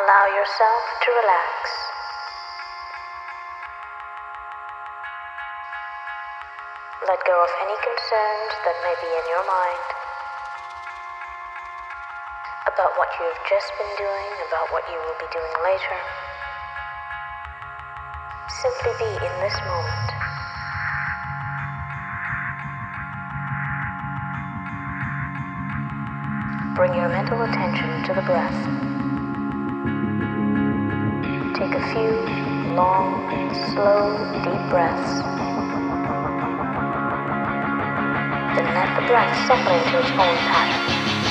Allow yourself to relax. Let go of any concerns that may be in your mind about what you have just been doing, about what you will be doing later. Simply be in this moment. Bring your mental attention to the breath. Take a few long, slow, deep breaths. Then let the breath settle into its own pattern.